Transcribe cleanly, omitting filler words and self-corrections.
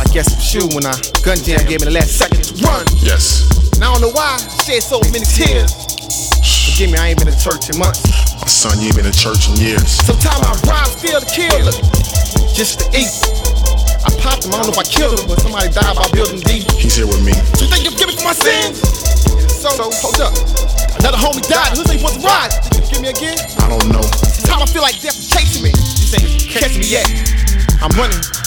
guess it was you when I gun jam gave me the last second to run. Yes. And I don't know why I shed so many tears. Forgive me, I ain't been to church in months. My son, you ain't been to church in years. Sometimes I rhyme still to kill her, just to eat. I popped him, I don't know if I killed him, but somebody died by building deep. He's here with me. So you think you'll give me for my sins? So hold up. Another homie died, who's they supposed to ride? Think you'll give me again? I don't know. Sometimes I feel like death is chasing me. This ain't catching me yet. I'm running